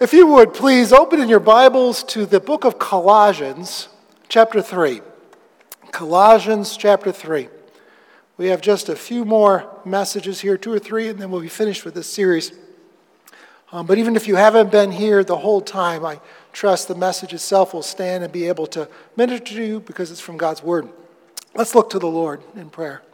If you would, please open in your Bibles to the book of Colossians, chapter 3. Colossians, chapter 3. We have just a few more messages here, 2 or 3, and then we'll be finished with this series. But even if you haven't been here the whole time, I trust the message itself will stand and be able to minister to you because it's from God's Word. Let's look to the Lord in prayer.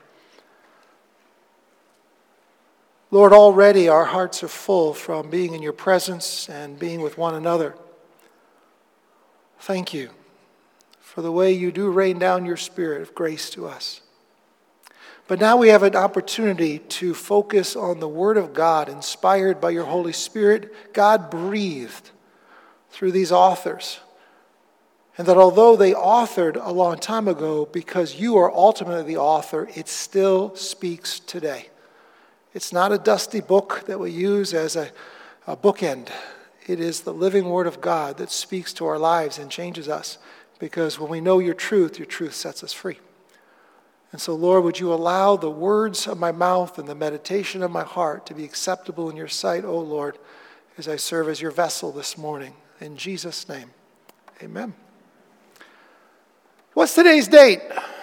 Lord, already our hearts are full from being in your presence and being with one another. Thank you for the way you do rain down your Spirit of grace to us. But now we have an opportunity to focus on the Word of God, inspired by your Holy Spirit, God breathed through these authors. And that although they authored a long time ago, because you are ultimately the author, it still speaks today. It's not a dusty book that we use as a bookend. It is the living Word of God that speaks to our lives and changes us. Because when we know your truth sets us free. And so, Lord, would you allow the words of my mouth and the meditation of my heart to be acceptable in your sight, O Lord, as I serve as your vessel this morning. In Jesus' name, amen. What's today's date?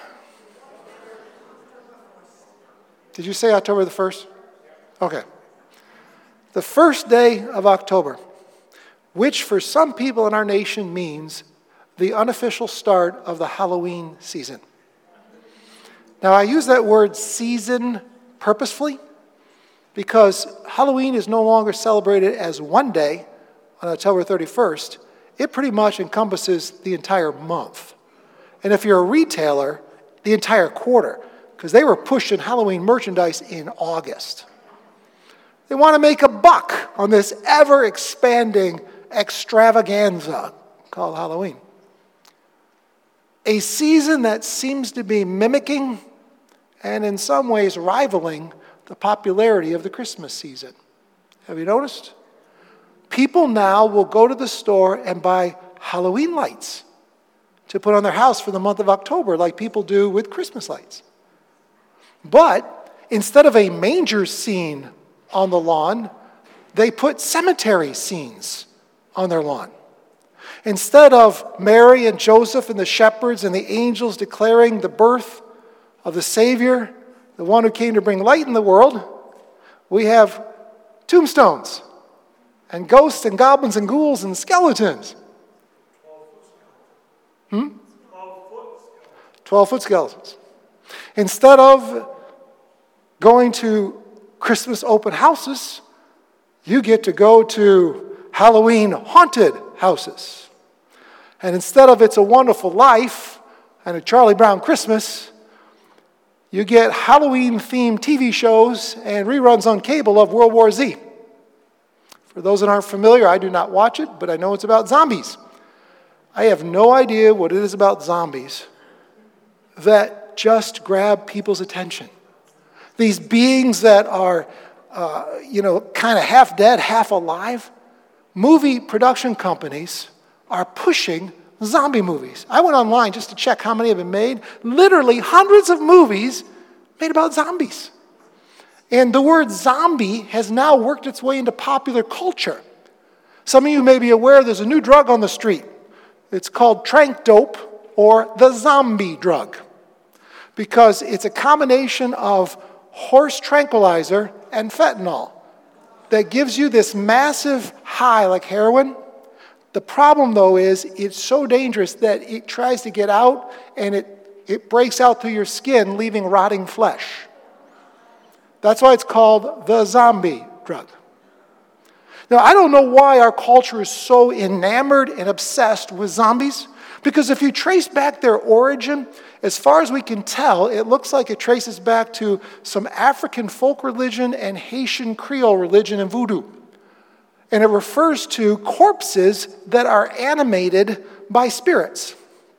Did you say October the 1st? Okay. The first day of October, which for some people in our nation means the unofficial start of the Halloween season. Now, I use that word season purposefully because Halloween is no longer celebrated as one day on October 31st. It pretty much encompasses the entire month. And if you're a retailer, the entire quarter, because they were pushing Halloween merchandise in August. They want to make a buck on this ever-expanding extravaganza called Halloween. A season that seems to be mimicking and in some ways rivaling the popularity of the Christmas season. Have you noticed? People now will go to the store and buy Halloween lights to put on their house for the month of October like people do with Christmas lights. But instead of a manger scene on the lawn, they put cemetery scenes on their lawn. Instead of Mary and Joseph and the shepherds and the angels declaring the birth of the Savior, the one who came to bring light in the world, we have tombstones and ghosts and goblins and ghouls and skeletons. 12-foot skeletons. Instead of going to Christmas open houses, you get to go to Halloween haunted houses. And instead of It's a Wonderful Life and a Charlie Brown Christmas, you get Halloween-themed TV shows and reruns on cable of World War Z. For those that aren't familiar, I do not watch it, but I know it's about zombies. I have no idea what it is about zombies that just grab people's attention. These beings that are, kind of half dead, half alive. Movie production companies are pushing zombie movies. I went online just to check how many have been made. Literally hundreds of movies made about zombies. And the word zombie has now worked its way into popular culture. Some of you may be aware there's a new drug on the street. It's called Trank Dope, or the zombie drug, because it's a combination of horse tranquilizer and fentanyl that gives you this massive high like heroin. The problem, though, is it's so dangerous that it tries to get out and it breaks out through your skin, leaving rotting flesh. That's why it's called the zombie drug. Now, I don't know why our culture is so enamored and obsessed with zombies, because if you trace back their origin, as far as we can tell, it looks like it traces back to some African folk religion and Haitian Creole religion and voodoo. And it refers to corpses that are animated by spirits.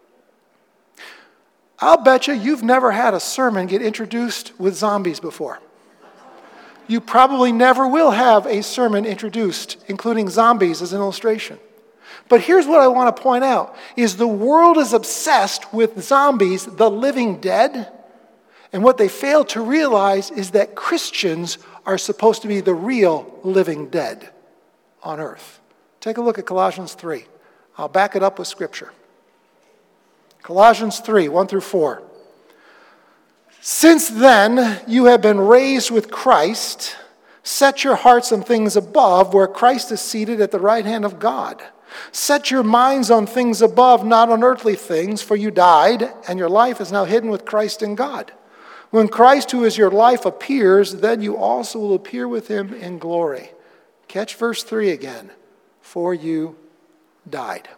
I'll bet you've never had a sermon get introduced with zombies before. You probably never will have a sermon introduced, including zombies as an illustration. But here's what I want to point out, is the world is obsessed with zombies, the living dead, and what they fail to realize is that Christians are supposed to be the real living dead on earth, Take a look at Colossians 3. I'll back it up with Scripture. Colossians 3, 1 through 4. Since then you have been raised with Christ, set your hearts on things above, where Christ is seated at the right hand of God. Set your minds on things above, not on earthly things, for you died, and your life is now hidden with Christ in God. When Christ, who is your life, appears, then you also will appear with him in glory. Catch verse 3 again. For you died.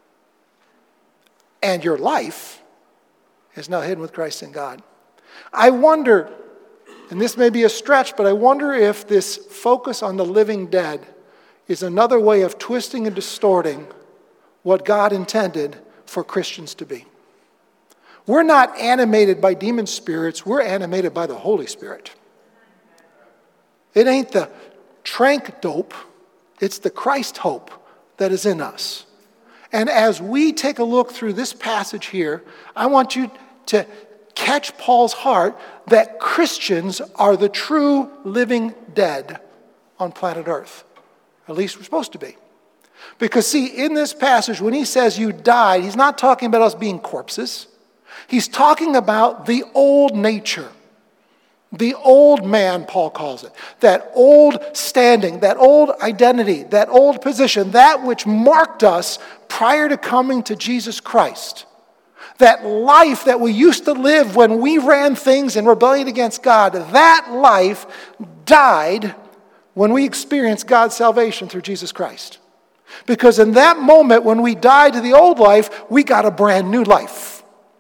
And your life is now hidden with Christ in God. I wonder, and this may be a stretch, but I wonder if this focus on the living dead is another way of twisting and distorting what God intended for Christians to be. We're not animated by demon spirits, we're animated by the Holy Spirit. It ain't the trank dope, it's the Christ hope that is in us. And as we take a look through this passage here, I want you to catch Paul's heart that Christians are the true living dead on planet Earth. At least we're supposed to be. Because see, in this passage, when he says you died, he's not talking about us being corpses. He's talking about the old nature. The old man, Paul calls it. That old standing, that old identity, that old position, that which marked us prior to coming to Jesus Christ. That life that we used to live when we ran things in rebellion against God, that life died when we experienced God's salvation through Jesus Christ. Because in that moment when we died to the old life, we got a brand new life.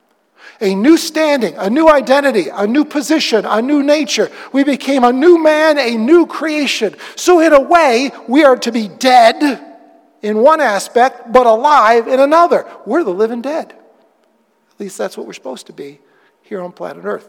A new standing, a new identity, a new position, a new nature. We became a new man, a new creation. So in a way, we are to be dead in one aspect, but alive in another. We're the living dead. At least that's what we're supposed to be here on planet Earth.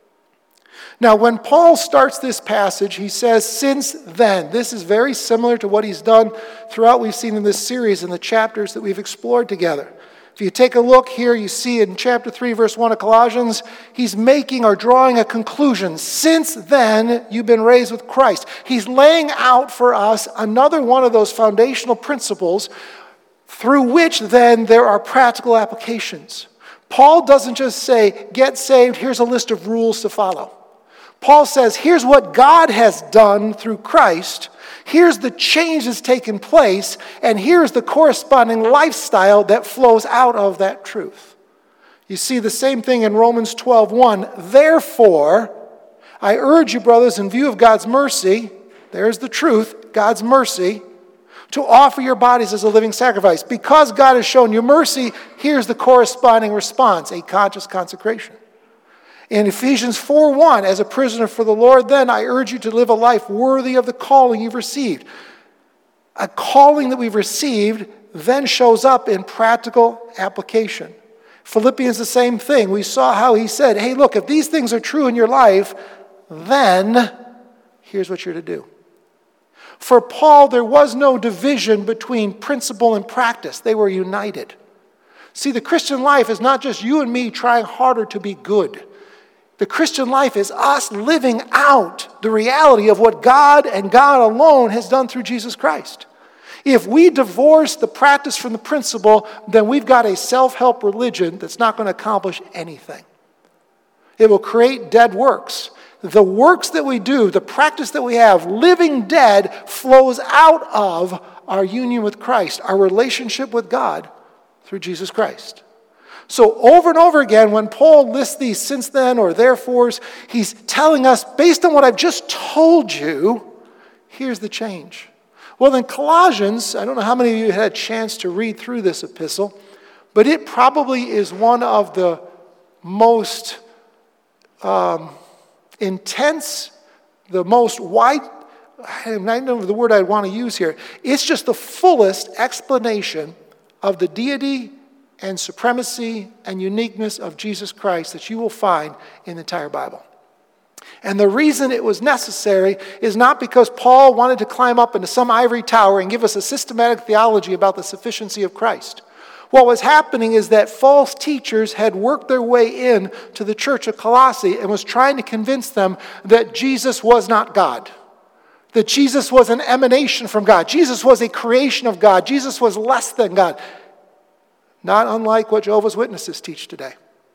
Now, when Paul starts this passage, he says, since then. This is very similar to what he's done throughout we've seen in this series in the chapters that we've explored together. If you take a look here, you see in chapter 3, verse 1 of Colossians, he's making or drawing a conclusion. Since then, you've been raised with Christ. He's laying out for us another one of those foundational principles through which then there are practical applications. Paul doesn't just say, get saved, here's a list of rules to follow. Paul says, here's what God has done through Christ. Here's the change that's taken place, and here's the corresponding lifestyle that flows out of that truth. You see the same thing in Romans 12:1. Therefore, I urge you, brothers, in view of God's mercy, there's the truth, God's mercy, to offer your bodies as a living sacrifice. Because God has shown you mercy, here's the corresponding response, a conscious consecration. In Ephesians 4:1, as a prisoner for the Lord, then I urge you to live a life worthy of the calling you've received. A calling that we've received then shows up in practical application. Philippians, the same thing. We saw how he said, hey, look, if these things are true in your life, then here's what you're to do. For Paul, there was no division between principle and practice. They were united. See, the Christian life is not just you and me trying harder to be good. The Christian life is us living out the reality of what God and God alone has done through Jesus Christ. If we divorce the practice from the principle, then we've got a self-help religion that's not going to accomplish anything. It will create dead works. The works that we do, the practice that we have, living dead, flows out of our union with Christ, our relationship with God through Jesus Christ. So over and over again, when Paul lists these since then or therefores, he's telling us, based on what I've just told you, here's the change. Well, in Colossians, I don't know how many of you had a chance to read through this epistle, but it probably is one of the most intense, the most wide, I don't know the word I'd want to use here. It's just the fullest explanation of the deity and supremacy and uniqueness of Jesus Christ that you will find in the entire Bible. And the reason it was necessary is not because Paul wanted to climb up into some ivory tower and give us a systematic theology about the sufficiency of Christ. What was happening is that false teachers had worked their way in to the church of Colossae and was trying to convince them that Jesus was not God, that Jesus was an emanation from God. Jesus was a creation of God. Jesus was less than God. Not unlike what Jehovah's Witnesses teach today.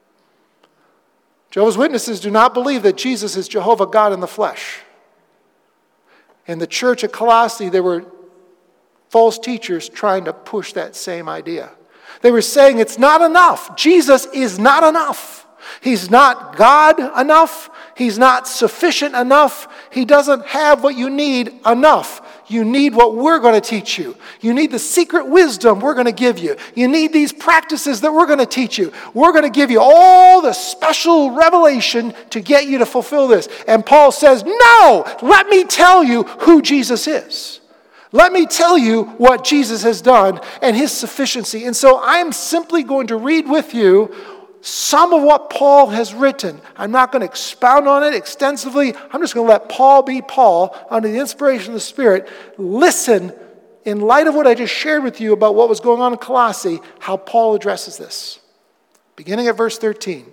Jehovah's Witnesses do not believe that Jesus is Jehovah God in the flesh. In the church at Colossae, there were false teachers trying to push that same idea. They were saying it's not enough. Jesus is not enough. He's not God enough. He's not sufficient enough. He doesn't have what you need enough. You need what we're going to teach you. You need the secret wisdom we're going to give you. You need these practices that we're going to teach you. We're going to give you all the special revelation to get you to fulfill this. And Paul says, no, let me tell you who Jesus is. Let me tell you what Jesus has done and his sufficiency. And so I'm simply going to read with you some of what Paul has written. I'm not going to expound on it extensively. I'm just going to let Paul be Paul under the inspiration of the Spirit. Listen, in light of what I just shared with you about what was going on in Colossae, how Paul addresses this. Beginning at verse 13.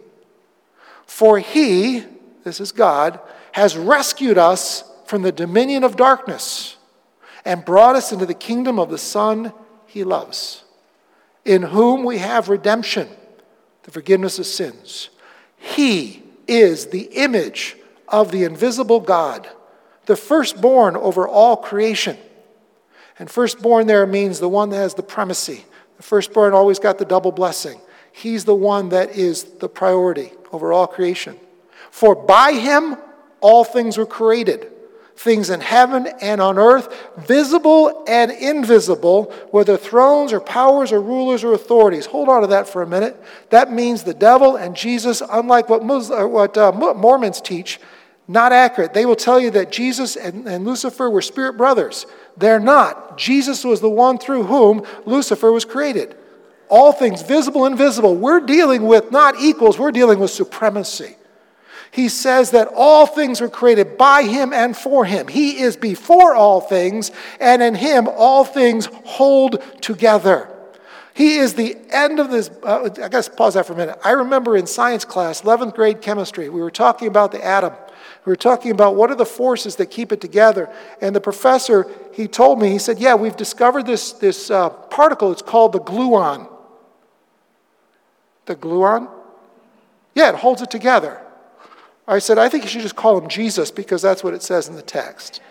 For he, this is God, has rescued us from the dominion of darkness and brought us into the kingdom of the Son he loves, in whom we have redemption, the forgiveness of sins. He is the image of the invisible God, the firstborn over all creation. And firstborn there means the one that has the primacy. The firstborn always got the double blessing. He's the one that is the priority over all creation. For by him all things were created, things in heaven and on earth, visible and invisible, whether thrones or powers or rulers or authorities. Hold on to that for a minute. That means the devil and Jesus, unlike what Mormons teach, not accurate. They will tell you that Jesus and Lucifer were spirit brothers. They're not. Jesus was the one through whom Lucifer was created. All things, visible and invisible. We're dealing with not equals, we're dealing with supremacy. He says that all things were created by him and for him. He is before all things, and in him all things hold together. He is the end of this. I got to pause that for a minute. I remember in science class, 11th grade chemistry, we were talking about the atom. We were talking about what are the forces that keep it together. And the professor, he told me, he said, yeah, we've discovered this particle. It's called the gluon. The gluon? Yeah, it holds it together. I said, I think you should just call him Jesus because that's what it says in the text.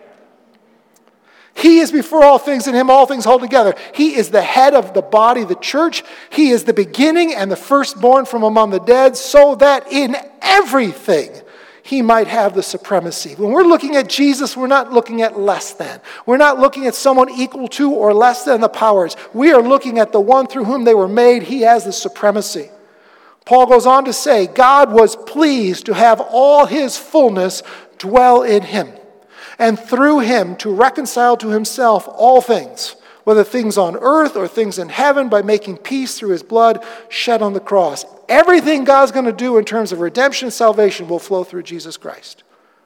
He is before all things, in him all things hold together. He is the head of the body, the church. He is the beginning and the firstborn from among the dead, so that in everything he might have the supremacy. When we're looking at Jesus, we're not looking at less than. We're not looking at someone equal to or less than the powers. We are looking at the one through whom they were made. He has the supremacy. Paul goes on to say, God was pleased to have all his fullness dwell in him, and through him to reconcile to himself all things, whether things on earth or things in heaven, by making peace through his blood shed on the cross. Everything God's going to do in terms of redemption and salvation will flow through Jesus Christ.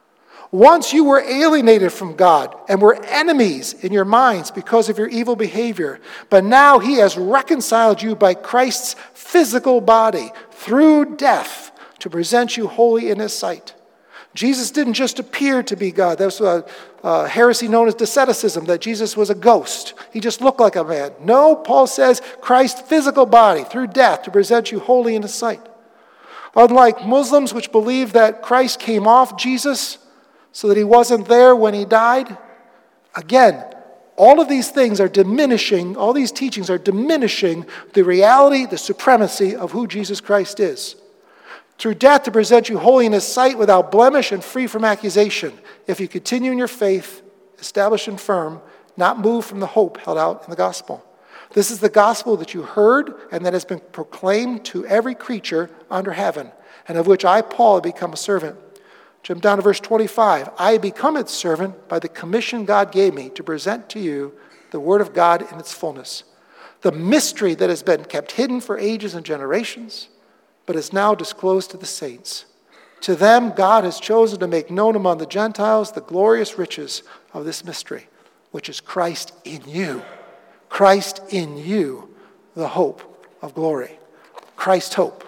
Once you were alienated from God and were enemies in your minds because of your evil behavior, but now he has reconciled you by Christ's physical body through death to present you holy in his sight. Jesus didn't just appear to be God. That's a heresy known as Doceticism, that Jesus was a ghost. He just looked like a man. No, Paul says Christ's physical body through death to present you holy in his sight. Unlike Muslims, which believe that Christ came off Jesus so that he wasn't there when he died, again, all of these things are diminishing, all these teachings are diminishing the reality, the supremacy of who Jesus Christ is. Through death to present you holy in his sight, without blemish and free from accusation, if you continue in your faith, established and firm, not moved from the hope held out in the gospel. This is the gospel that you heard and that has been proclaimed to every creature under heaven, and of which I, Paul, have become a servant. Jump down to verse 25. I become its servant by the commission God gave me to present to you the word of God in its fullness, the mystery that has been kept hidden for ages and generations, but is now disclosed to the saints. To them God has chosen to make known among the Gentiles the glorious riches of this mystery, which is Christ in you. Christ in you, the hope of glory. Christ's hope.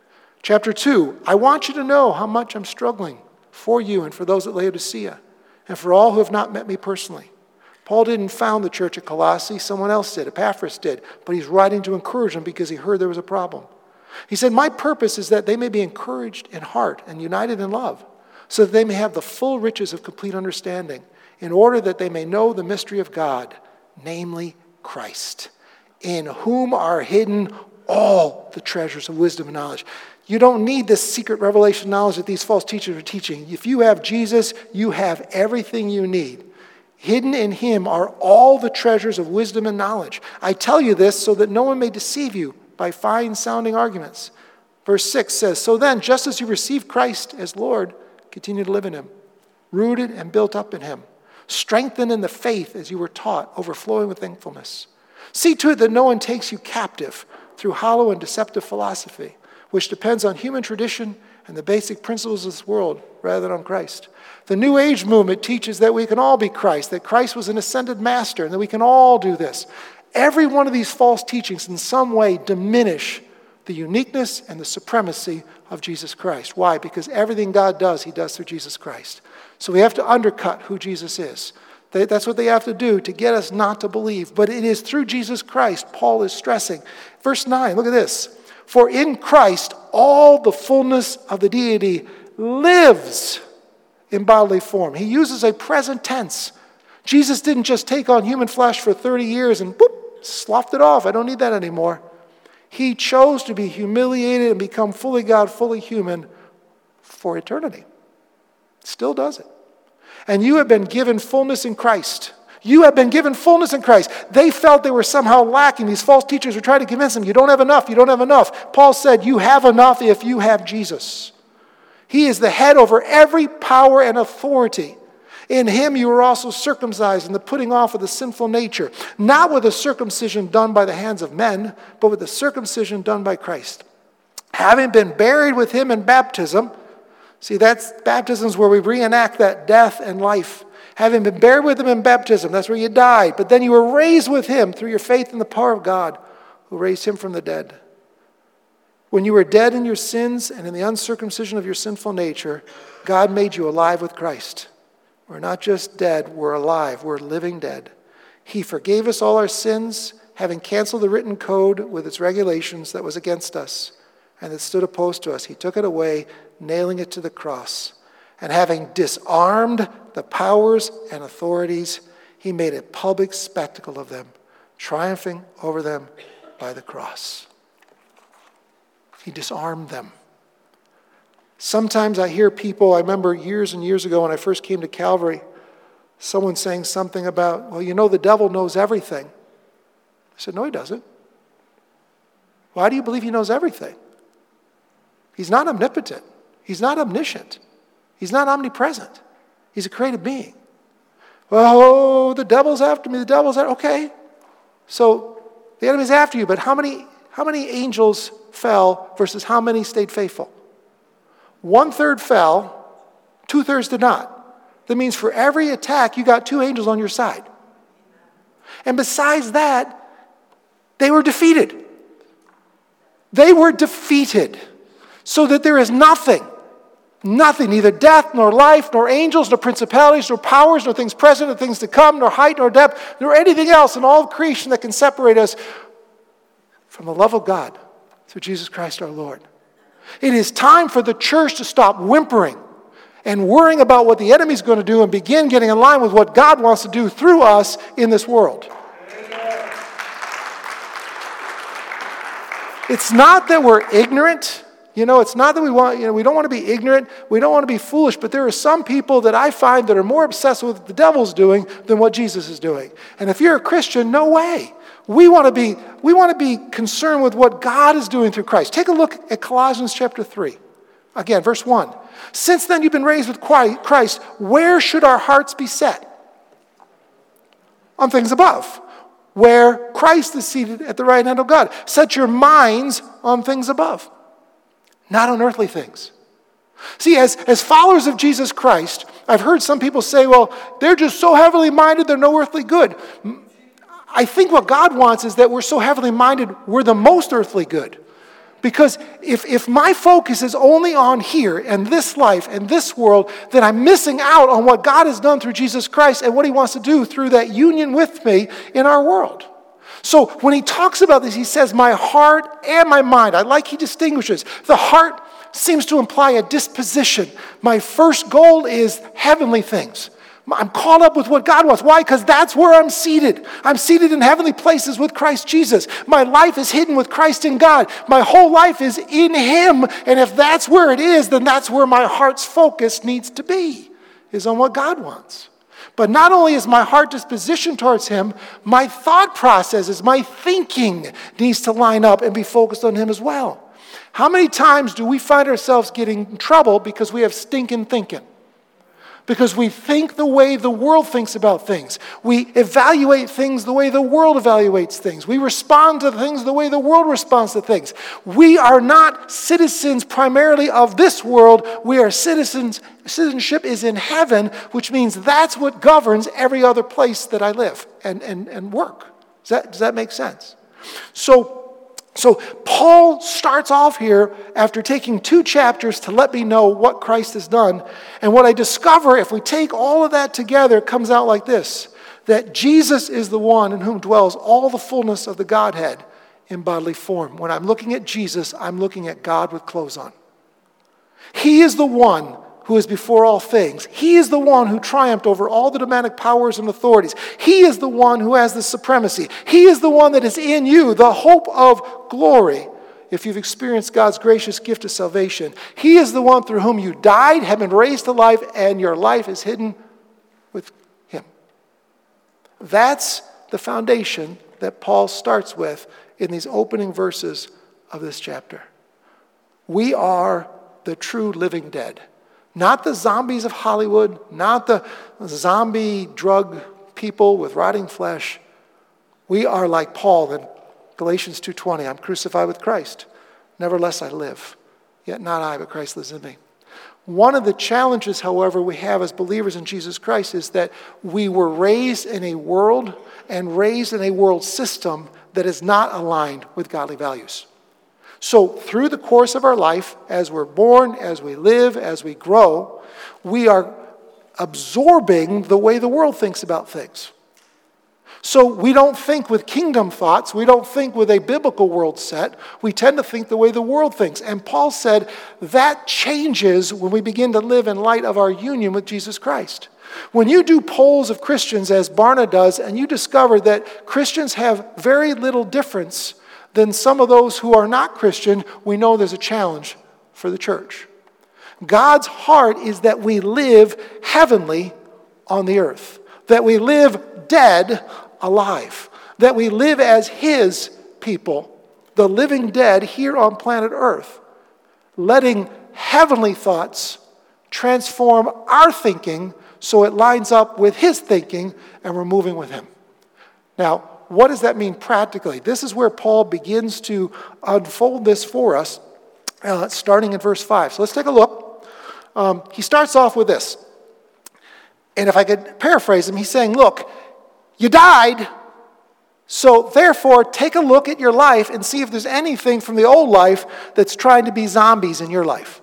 Chapter 2, I want you to know how much I'm struggling for you and for those at Laodicea, and for all who have not met me personally. Paul didn't found the church at Colossae. Someone else did. Epaphras did. But he's writing to encourage them because he heard there was a problem. He said, my purpose is that they may be encouraged in heart and united in love, so that they may have the full riches of complete understanding, in order that they may know the mystery of God, namely Christ, in whom are hidden all the treasures of wisdom and knowledge. You don't need this secret revelation knowledge that these false teachers are teaching. If you have Jesus, you have everything you need. Hidden in him are all the treasures of wisdom and knowledge. I tell you this so that no one may deceive you by fine-sounding arguments. Verse 6 says, so then, just as you received Christ as Lord, continue to live in him, rooted and built up in him, strengthened in the faith as you were taught, overflowing with thankfulness. See to it that no one takes you captive through hollow and deceptive philosophy, which depends on human tradition and the basic principles of this world rather than on Christ. The New Age movement teaches that we can all be Christ, that Christ was an ascended master, and that we can all do this. Every one of these false teachings in some way diminish the uniqueness and the supremacy of Jesus Christ. Why? Because everything God does, he does through Jesus Christ. So we have to undercut who Jesus is. That's what they have to do to get us not to believe. But it is through Jesus Christ, Paul is stressing. Verse 9, look at this. For in Christ, all the fullness of the deity lives in bodily form. He uses a present tense. Jesus didn't just take on human flesh for 30 years and sloughed it off. I don't need that anymore. He chose to be humiliated and become fully God, fully human for eternity. Still does it. And you have been given fullness in Christ. You have been given fullness in Christ. They felt they were somehow lacking. These false teachers were trying to convince them, you don't have enough, you don't have enough. Paul said, you have enough if you have Jesus. He is the head over every power and authority. In him you were also circumcised in the putting off of the sinful nature, not with a circumcision done by the hands of men, but with the circumcision done by Christ. Having been buried with him in baptism, see, baptism's where we reenact that death and life. Having been buried with him in baptism, that's where you died. But then you were raised with him through your faith in the power of God, who raised him from the dead. When you were dead in your sins and in the uncircumcision of your sinful nature, God made you alive with Christ. We're not just dead, we're alive. We're living dead. He forgave us all our sins, having canceled the written code with its regulations that was against us and that stood opposed to us. He took it away, nailing it to the cross. And having disarmed the powers and authorities, he made a public spectacle of them, triumphing over them by the cross. He disarmed them. Sometimes I hear people, I remember years and years ago when I first came to Calvary, someone saying something about, well, you know, the devil knows everything. I said, no, he doesn't. Why do you believe he knows everything? He's not omnipotent. He's not omniscient. He's not omnipresent. He's a created being. Well, the devil's after me. The devil's after. Okay. So the enemy's after you, but how many angels fell versus how many stayed faithful? 1/3 fell, 2/3 did not. That means for every attack, you got 2 angels on your side. And besides that, they were defeated. They were defeated. So that there is nothing, neither death, nor life, nor angels, nor principalities, nor powers, nor things present, nor things to come, nor height, nor depth, nor anything else in all of creation that can separate us from the love of God through Jesus Christ our Lord. It is time for the church to stop whimpering and worrying about what the enemy's going to do and begin getting in line with what God wants to do through us in this world. It's not that we're ignorant. It's not that we don't want to be ignorant. We don't want to be foolish, but there are some people that I find that are more obsessed with what the devil's doing than what Jesus is doing. And if you're a Christian, no way. We want to be concerned with what God is doing through Christ. Take a look at Colossians chapter 3. Again, verse 1. Since then you've been raised with Christ, where should our hearts be set? On things above, where Christ is seated at the right hand of God. Set your minds on things above, not on earthly things. See, as followers of Jesus Christ, I've heard some people say, well, they're just so heavenly minded, they're no earthly good. I think what God wants is that we're so heavenly minded, we're the most earthly good. Because if my focus is only on here and this life and this world, then I'm missing out on what God has done through Jesus Christ and what he wants to do through that union with me in our world. So when he talks about this, he says, my heart and my mind. I like he distinguishes. The heart seems to imply a disposition. My first goal is heavenly things. I'm caught up with what God wants. Why? Because that's where I'm seated. I'm seated in heavenly places with Christ Jesus. My life is hidden with Christ in God. My whole life is in him. And if that's where it is, then that's where my heart's focus needs to be, is on what God wants. But not only is my heart dispositioned towards him, my thought processes, my thinking needs to line up and be focused on him as well. How many times do we find ourselves getting in trouble because we have stinking thinking? Because we think the way the world thinks about things. We evaluate things the way the world evaluates things. We respond to things the way the world responds to things. We are not citizens primarily of this world. We are citizens. Citizenship is in heaven, which means that's what governs every other place that I live and work. Does that make sense? So Paul starts off here after taking 2 chapters to let me know what Christ has done. And what I discover, if we take all of that together, comes out like this: that Jesus is the one in whom dwells all the fullness of the Godhead in bodily form. When I'm looking at Jesus, I'm looking at God with clothes on. He is the one who is before all things. He is the one who triumphed over all the demonic powers and authorities. He is the one who has the supremacy. He is the one that is in you, the hope of glory, if you've experienced God's gracious gift of salvation. He is the one through whom you died, have been raised to life, and your life is hidden with him. That's the foundation that Paul starts with in these opening verses of this chapter. We are the true living dead. Not the zombies of Hollywood, not the zombie drug people with rotting flesh. We are like Paul in Galatians 2:20. I'm crucified with Christ. Nevertheless I live. Yet not I, but Christ lives in me. One of the challenges, however, we have as believers in Jesus Christ is that we were raised in a world and raised in a world system that is not aligned with godly values. So through the course of our life, as we're born, as we live, as we grow, we are absorbing the way the world thinks about things. So we don't think with kingdom thoughts. We don't think with a biblical world set. We tend to think the way the world thinks. And Paul said that changes when we begin to live in light of our union with Jesus Christ. When you do polls of Christians, as Barna does, and you discover that Christians have very little difference than some of those who are not Christian, we know there's a challenge for the church. God's heart is that we live heavenly on the earth, that we live dead alive, that we live as his people, the living dead here on planet earth, letting heavenly thoughts transform our thinking so it lines up with his thinking and we're moving with him. Now, what does that mean practically? This is where Paul begins to unfold this for us, starting in verse 5. So let's take a look. He starts off with this. And if I could paraphrase him, he's saying, look, you died, so therefore take a look at your life and see if there's anything from the old life that's trying to be zombies in your life.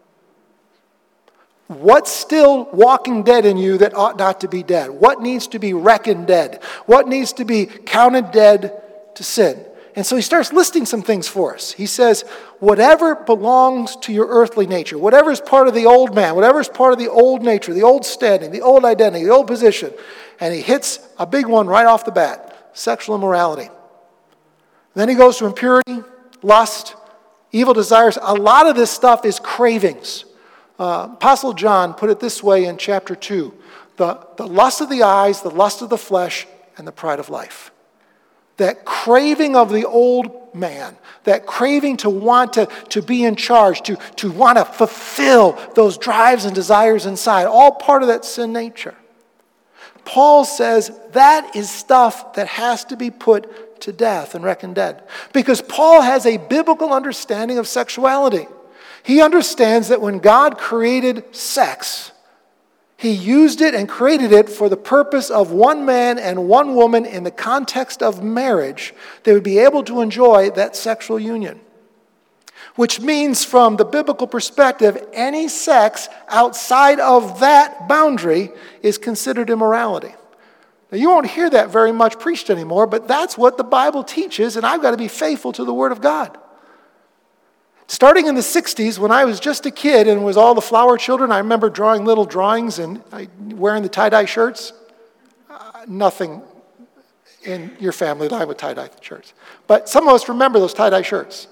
What's still walking dead in you that ought not to be dead? What needs to be reckoned dead? What needs to be counted dead to sin? And so he starts listing some things for us. He says, whatever belongs to your earthly nature, whatever is part of the old man, whatever is part of the old nature, the old standing, the old identity, the old position. And he hits a big one right off the bat, sexual immorality. Then he goes to impurity, lust, evil desires. A lot of this stuff is cravings. Apostle John put it this way in chapter 2. The lust of the eyes, the lust of the flesh, and the pride of life. That craving of the old man, that craving to want to be in charge, to want to fulfill those drives and desires inside, all part of that sin nature. Paul says that is stuff that has to be put to death and reckoned dead. Because Paul has a biblical understanding of sexuality. He understands that when God created sex, he used it and created it for the purpose of one man and one woman in the context of marriage. They would be able to enjoy that sexual union. which means from the biblical perspective, any sex outside of that boundary is considered immorality. Now, you won't hear that very much preached anymore, but that's what the Bible teaches, and I've got to be faithful to the Word of God. Starting in the 60s, when I was just a kid and was all the flower children, I remember drawing little drawings and wearing the tie-dye shirts. Nothing in your family line with tie-dye shirts. But some of us remember those tie-dye shirts.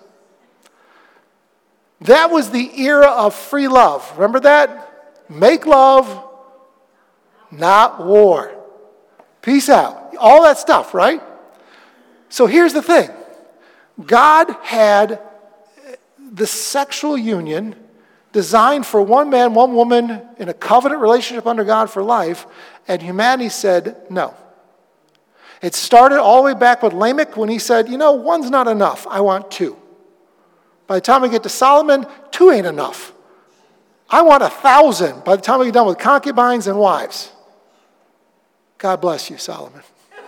That was the era of free love. Remember that? Make love, not war. Peace out. All that stuff, right? So here's the thing. God had the sexual union designed for one man, one woman in a covenant relationship under God for life, and humanity said no. It started all the way back with Lamech when he said, one's not enough. I want two. By the time we get to Solomon, two ain't enough. I want 1,000 by the time we get done with concubines and wives. God bless you, Solomon.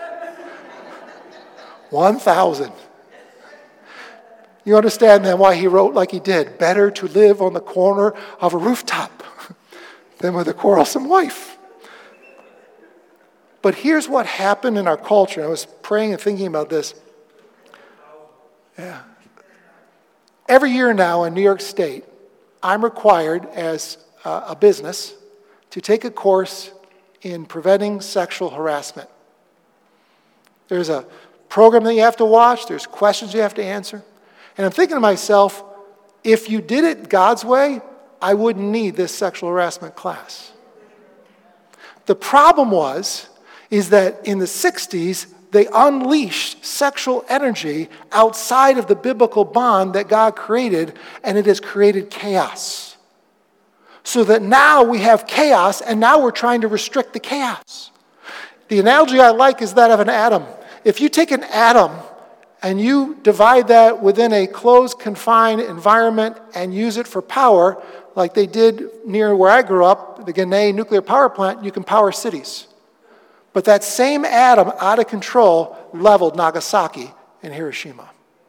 1,000. You understand then why he wrote like he did. Better to live on the corner of a rooftop than with a quarrelsome wife. But here's what happened in our culture. I was praying and thinking about this. Yeah. Every year now in New York State, I'm required as a business to take a course in preventing sexual harassment. There's a program that you have to watch. There's questions you have to answer. And I'm thinking to myself, if you did it God's way, I wouldn't need this sexual harassment class. The problem is that in the 60s, they unleashed sexual energy outside of the biblical bond that God created, and it has created chaos. So that now we have chaos, and now we're trying to restrict the chaos. The analogy I like is that of an atom. If you take an atom and you divide that within a closed, confined environment and use it for power, like they did near where I grew up, the Ginna nuclear power plant, you can power cities. But that same atom, out of control, leveled Nagasaki and Hiroshima.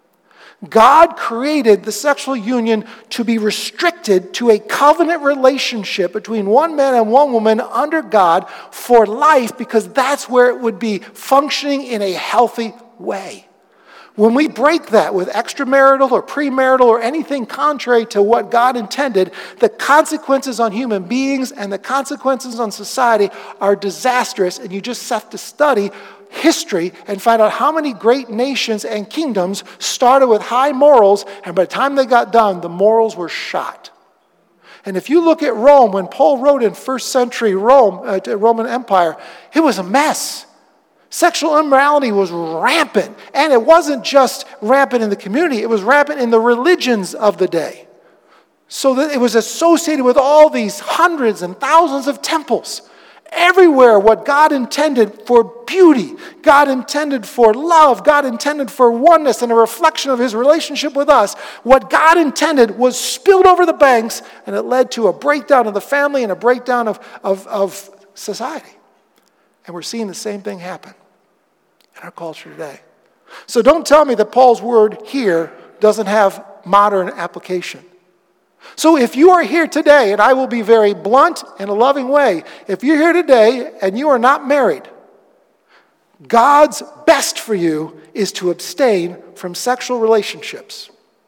God created the sexual union to be restricted to a covenant relationship between one man and one woman under God for life, because that's where it would be functioning in a healthy way. When we break that with extramarital or premarital or anything contrary to what God intended, the consequences on human beings and the consequences on society are disastrous, and you just have to study history and find out how many great nations and kingdoms started with high morals, and by the time they got done, the morals were shot. And if you look at Rome, when Paul wrote in first century Rome, Roman Empire, it was a mess. Sexual immorality was rampant. And it wasn't just rampant in the community, it was rampant in the religions of the day. So that it was associated with all these hundreds and thousands of temples. Everywhere what God intended for beauty, God intended for love, God intended for oneness and a reflection of his relationship with us, what God intended was spilled over the banks, and it led to a breakdown of the family and a breakdown of society. And we're seeing the same thing happen in our culture today. So don't tell me that Paul's word here doesn't have modern application. So if you are here today, and I will be very blunt in a loving way, if you're here today and you are not married, God's best for you is to abstain from sexual relationships.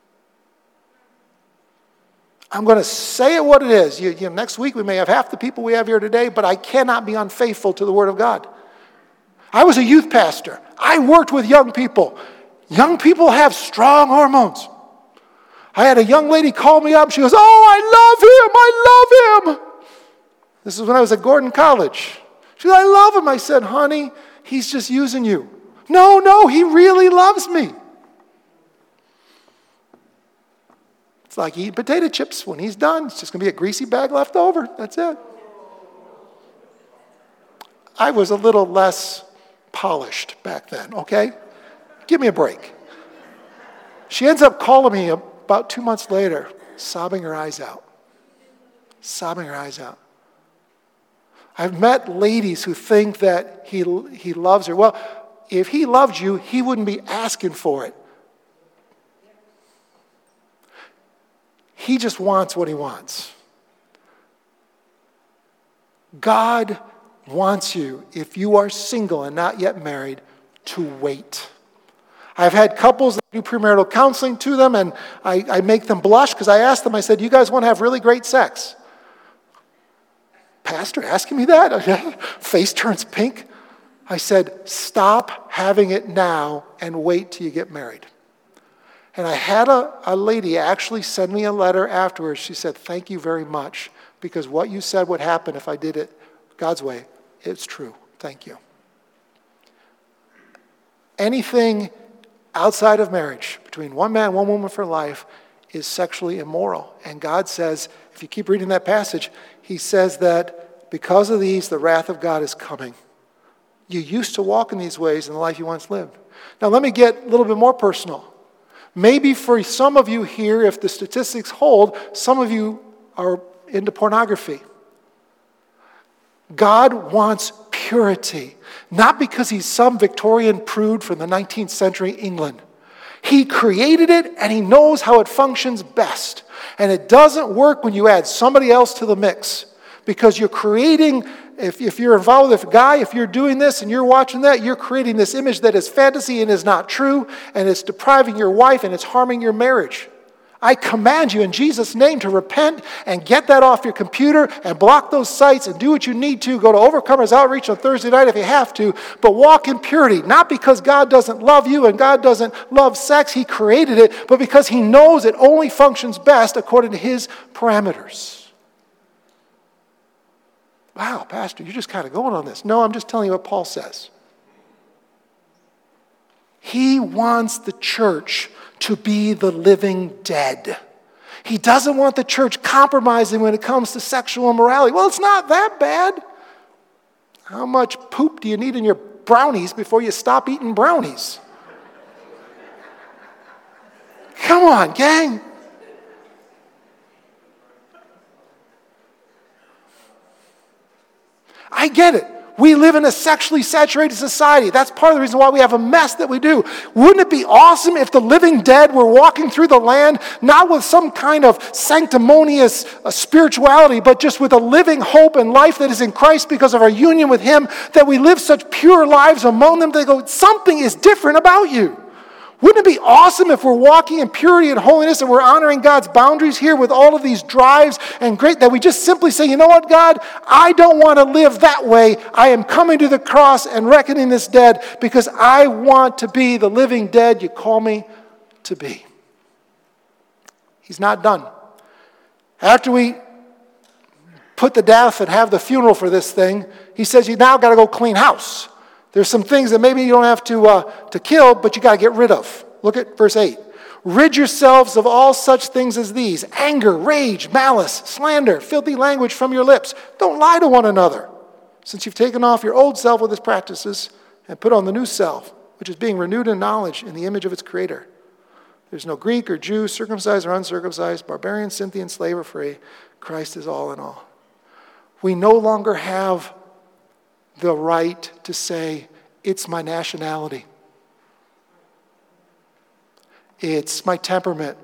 I'm going to say it what it is. Next week we may have half the people we have here today, but I cannot be unfaithful to the Word of God. I was a youth pastor. I worked with young people. Young people have strong hormones. I had a young lady call me up. She goes, I love him. This is when I was at Gordon College. She said, I love him. I said, honey, he's just using you. No, he really loves me. It's like eating potato chips. When he's done, it's just going to be a greasy bag left over. That's it. I was a little less polished back then, okay? Give me a break. She ends up calling me about 2 months later, sobbing her eyes out. I've met ladies who think that he loves her. Well, if he loved you, he wouldn't be asking for it. He just wants what he wants. God wants you, if you are single and not yet married, to wait. I've had couples that do premarital counseling to them, and I make them blush because I ask them, I said, you guys want to have really great sex? Pastor asking me that? Face turns pink. I said, stop having it now and wait till you get married. And I had a lady actually send me a letter afterwards. She said, thank you very much, because what you said would happen if I did it God's way. It's true. Thank you. Anything outside of marriage, between one man, one woman for life, is sexually immoral. And God says, if you keep reading that passage, he says that because of these, the wrath of God is coming. You used to walk in these ways in the life you once lived. Now let me get a little bit more personal. Maybe for some of you here, if the statistics hold, some of you are into pornography. God wants purity, not because he's some Victorian prude from the 19th century England. He created it and he knows how it functions best. And it doesn't work when you add somebody else to the mix, because you're creating, if you're involved with a guy, if you're doing this and you're watching that, you're creating this image that is fantasy and is not true, and it's depriving your wife and it's harming your marriage. I command you in Jesus' name to repent and get that off your computer and block those sites and do what you need to. Go to Overcomers Outreach on Thursday night if you have to, but walk in purity. Not because God doesn't love you and God doesn't love sex, he created it, but because he knows it only functions best according to his parameters. Wow, Pastor, you're just kind of going on this. No, I'm just telling you what Paul says. He wants the church to be the living dead. He doesn't want the church compromising when it comes to sexual immorality. Well, it's not that bad. How much poop do you need in your brownies before you stop eating brownies? Come on, gang. I get it. We live in a sexually saturated society. That's part of the reason why we have a mess that we do. Wouldn't it be awesome if the living dead were walking through the land, not with some kind of sanctimonious spirituality, but just with a living hope and life that is in Christ because of our union with him, that we live such pure lives among them, they go, something is different about you. Wouldn't it be awesome if we're walking in purity and holiness and we're honoring God's boundaries here with all of these drives and great, that we just simply say, you know what, God, I don't want to live that way. I am coming to the cross and reckoning this dead because I want to be the living dead you call me to be. He's not done. After we put to death and have the funeral for this thing, he says you now got to go clean house. There's some things that maybe you don't have to kill, but you got to get rid of. Look at verse 8. Rid yourselves of all such things as these: anger, rage, malice, slander, filthy language from your lips. Don't lie to one another, since you've taken off your old self with its practices and put on the new self, which is being renewed in knowledge in the image of its creator. There's no Greek or Jew, circumcised or uncircumcised, barbarian, Scythian, slave or free. Christ is all in all. We no longer have the right to say, it's my nationality. It's my temperament.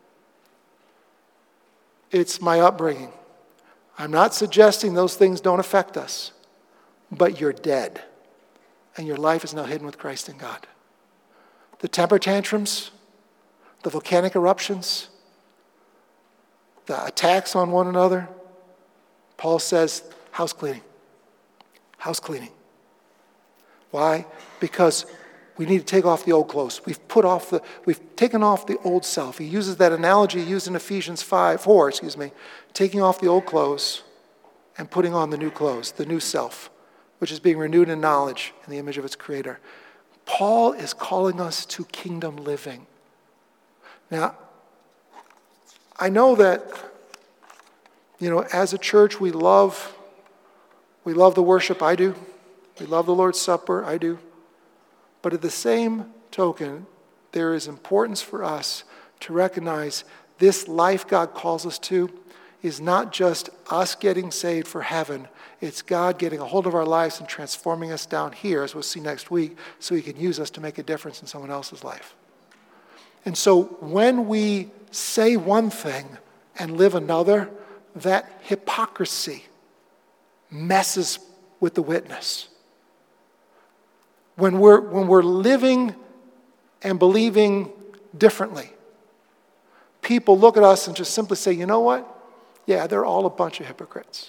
It's my upbringing. I'm not suggesting those things don't affect us, but you're dead, and your life is now hidden with Christ in God. The temper tantrums, the volcanic eruptions, the attacks on one another, Paul says, house cleaning. House cleaning. Why? Because we need to take off the old clothes. We've taken off the old self. He uses that analogy used in Ephesians 4, taking off the old clothes and putting on the new clothes, the new self, which is being renewed in knowledge in the image of its creator. Paul is calling us to kingdom living. Now, I know that, as a church, we love the worship. I do. We love the Lord's Supper. I do. But at the same token, there is importance for us to recognize this life God calls us to is not just us getting saved for heaven. It's God getting a hold of our lives and transforming us down here, as we'll see next week, so he can use us to make a difference in someone else's life. And so when we say one thing and live another, that hypocrisy messes with the witness. When we're living and believing differently, people look at us and just simply say, you know what? Yeah, they're all a bunch of hypocrites.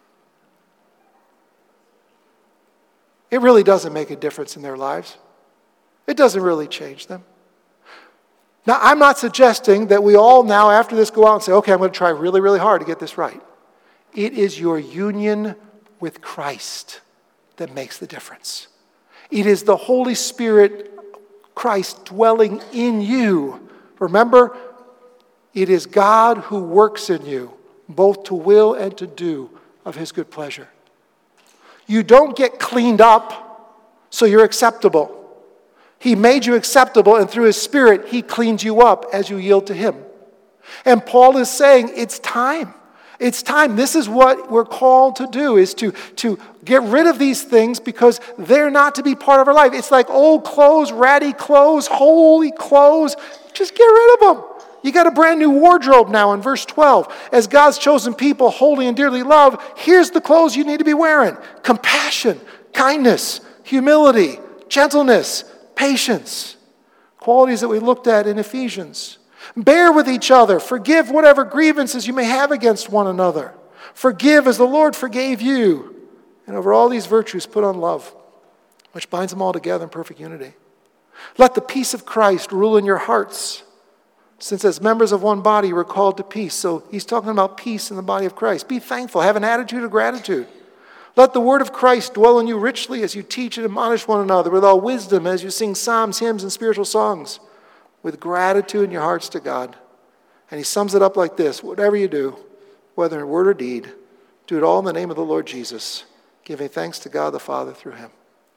It really doesn't make a difference in their lives. It doesn't really change them. Now, I'm not suggesting that we all now, after this, go out and say, okay, I'm going to try really, really hard to get this right. It is your union with Christ that makes the difference. It is the Holy Spirit, Christ, dwelling in you. Remember, it is God who works in you, both to will and to do of his good pleasure. You don't get cleaned up so you're acceptable. He made you acceptable, and through his Spirit, he cleans you up as you yield to him. And Paul is saying, it's time. It's time. This is what we're called to do, is to get rid of these things because they're not to be part of our life. It's like old clothes, ratty clothes, holy clothes. Just get rid of them. You got a brand new wardrobe now in verse 12. As God's chosen people, holy and dearly loved, here's the clothes you need to be wearing. Compassion, kindness, humility, gentleness, patience. Qualities that we looked at in Ephesians. Bear with each other. Forgive whatever grievances you may have against one another. Forgive as the Lord forgave you. And over all these virtues put on love, which binds them all together in perfect unity. Let the peace of Christ rule in your hearts, since as members of one body we're called to peace. So he's talking about peace in the body of Christ. Be thankful. Have an attitude of gratitude. Let the word of Christ dwell in you richly as you teach and admonish one another with all wisdom, as you sing psalms, hymns, and spiritual songs, with gratitude in your hearts to God. And he sums it up like this: whatever you do, whether in word or deed, do it all in the name of the Lord Jesus, giving thanks to God the Father through him.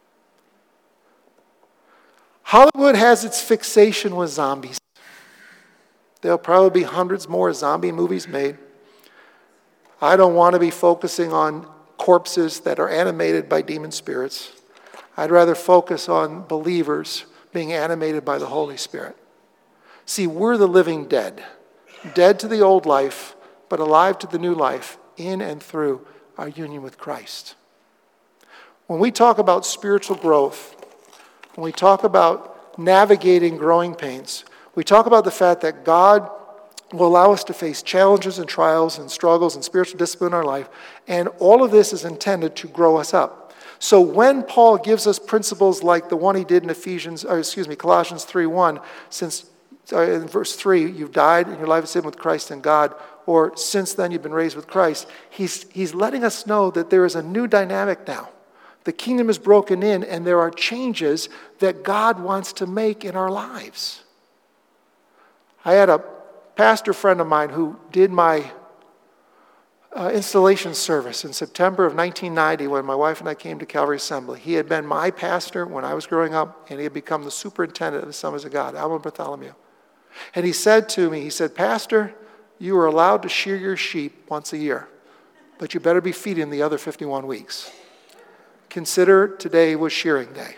Hollywood has its fixation with zombies. There'll probably be hundreds more zombie movies made. I don't want to be focusing on corpses that are animated by demon spirits. I'd rather focus on believers being animated by the Holy Spirit. See, we're the living dead. Dead to the old life, but alive to the new life in and through our union with Christ. When we talk about spiritual growth, when we talk about navigating growing pains, we talk about the fact that God will allow us to face challenges and trials and struggles and spiritual discipline in our life, and all of this is intended to grow us up. So when Paul gives us principles like the one he did in Colossians 3:1, since in verse 3, you've died and your life is hidden with Christ in God, or since then you've been raised with Christ, he's letting us know that there is a new dynamic now. The kingdom is broken in, and there are changes that God wants to make in our lives. I had a pastor friend of mine who did my installation service in September of 1990 when my wife and I came to Calvary Assembly. He had been my pastor when I was growing up, and he had become the superintendent of the Assemblies of God, Alvin Bartholomew. And he said to me, he said, "Pastor, you are allowed to shear your sheep once a year, but you better be feeding the other 51 weeks. Consider today was shearing day.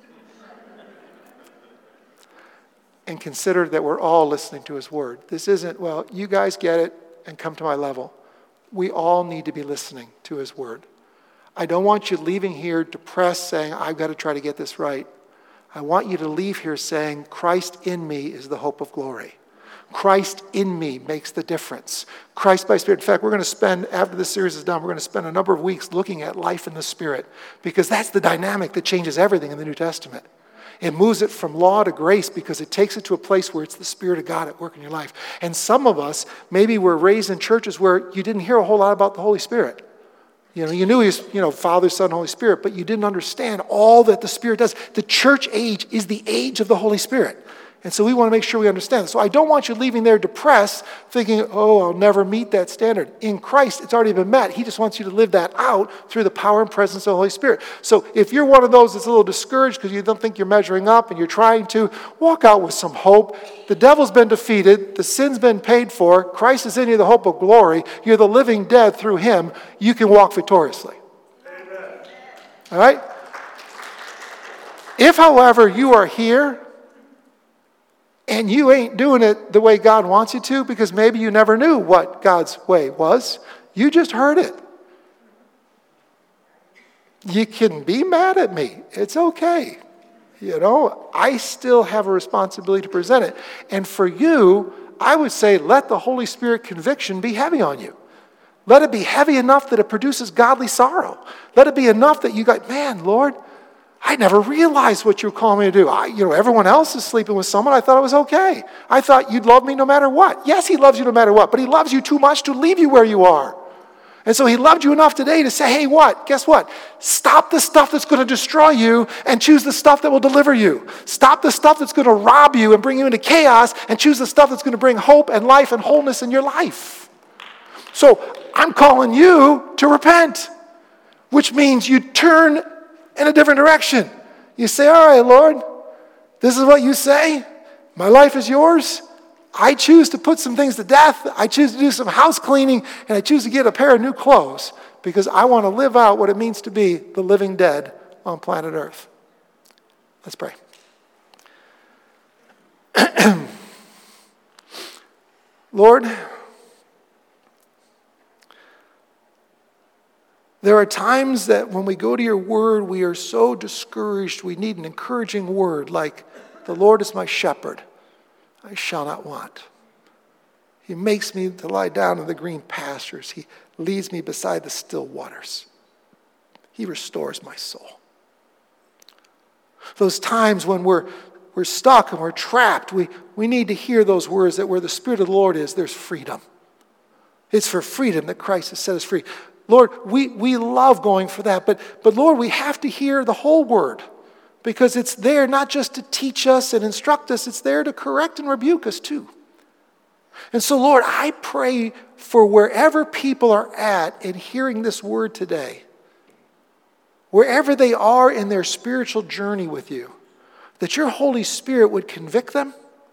And consider that we're all listening to his word. This isn't, well, you guys get it and come to my level. We all need to be listening to his word. I don't want you leaving here depressed saying, I've got to try to get this right. I want you to leave here saying, Christ in me is the hope of glory. Christ in me makes the difference. Christ by Spirit. In fact, we're going to spend, after this series is done, we're going to spend a number of weeks looking at life in the Spirit, because that's the dynamic that changes everything in the New Testament. It moves it from law to grace because it takes it to a place where it's the Spirit of God at work in your life. And some of us, maybe were raised in churches where you didn't hear a whole lot about the Holy Spirit. You knew he was, Father, Son, Holy Spirit, but you didn't understand all that the Spirit does. The church age is the age of the Holy Spirit. And so we want to make sure we understand. So I don't want you leaving there depressed, thinking, I'll never meet that standard. In Christ, it's already been met. He just wants you to live that out through the power and presence of the Holy Spirit. So if you're one of those that's a little discouraged because you don't think you're measuring up and you're trying to, walk out with some hope. The devil's been defeated. The sin's been paid for. Christ is in you, the hope of glory. You're the living dead through him. You can walk victoriously. Amen. All right? If, however, you are here and you ain't doing it the way God wants you to because maybe you never knew what God's way was. You just heard it. You can be mad at me. It's okay. I still have a responsibility to present it. And for you, I would say let the Holy Spirit conviction be heavy on you. Let it be heavy enough that it produces godly sorrow. Let it be enough that you go, man, Lord, I never realized what you were calling me to do. Everyone else is sleeping with someone. I thought it was okay. I thought you'd love me no matter what. Yes, he loves you no matter what, but he loves you too much to leave you where you are. And so he loved you enough today to say, hey, what? Guess what? Stop the stuff that's going to destroy you and choose the stuff that will deliver you. Stop the stuff that's going to rob you and bring you into chaos and choose the stuff that's going to bring hope and life and wholeness in your life. So I'm calling you to repent, which means you turn in a different direction. You say, all right, Lord, this is what you say. My life is yours. I choose to put some things to death. I choose to do some house cleaning, and I choose to get a pair of new clothes because I want to live out what it means to be the living dead on planet Earth. Let's pray. Lord, there are times that when we go to your word, we are so discouraged, we need an encouraging word like, the Lord is my shepherd. I shall not want. He makes me to lie down in the green pastures. He leads me beside the still waters. He restores my soul. Those times when we're stuck and we're trapped, we need to hear those words that where the Spirit of the Lord is, there's freedom. It's for freedom that Christ has set us free. Lord, we love going for that, but Lord, we have to hear the whole word. Because it's there not just to teach us and instruct us, it's there to correct and rebuke us too. And so, Lord, I pray for wherever people are at in hearing this word today, wherever they are in their spiritual journey with you, that your Holy Spirit would convict them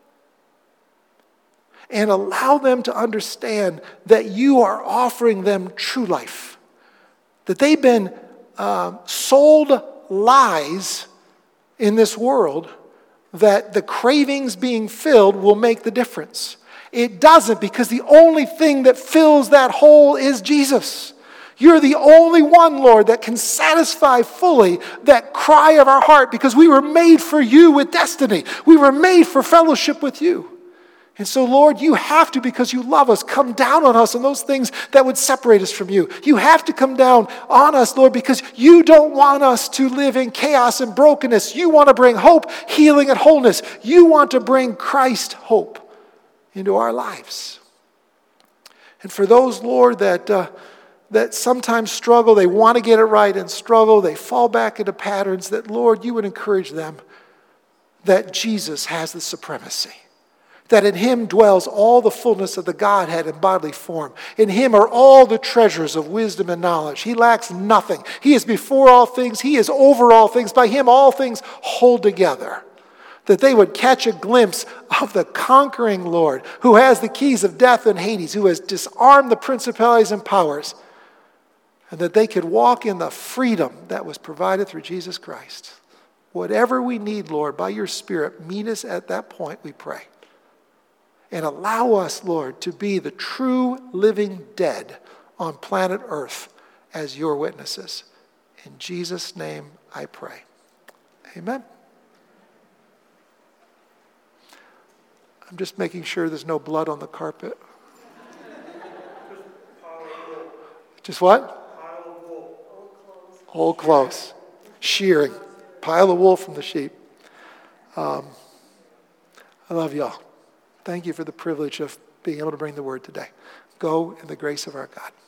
and allow them to understand that you are offering them true life. That they've been sold lies in this world that the cravings being filled will make the difference. It doesn't, because the only thing that fills that hole is Jesus. You're the only one, Lord, that can satisfy fully that cry of our heart because we were made for you with destiny. We were made for fellowship with you. And so, Lord, you have to, because you love us, come down on us on those things that would separate us from you. You have to come down on us, Lord, because you don't want us to live in chaos and brokenness. You want to bring hope, healing, and wholeness. You want to bring Christ hope into our lives. And for those, Lord, that sometimes struggle, they want to get it right and struggle, they fall back into patterns, that, Lord, you would encourage them that Jesus has the supremacy. That in him dwells all the fullness of the Godhead in bodily form. In him are all the treasures of wisdom and knowledge. He lacks nothing. He is before all things. He is over all things. By him all things hold together. That they would catch a glimpse of the conquering Lord who has the keys of death and Hades, who has disarmed the principalities and powers. And that they could walk in the freedom that was provided through Jesus Christ. Whatever we need, Lord, by your Spirit, meet us at that point, we pray. And allow us, Lord, to be the true living dead on planet Earth as your witnesses. In Jesus' name I pray. Amen. I'm just making sure there's no blood on the carpet. Just what? Old clothes. Shearing. Pile of wool from the sheep. I love y'all. Thank you for the privilege of being able to bring the word today. Go in the grace of our God.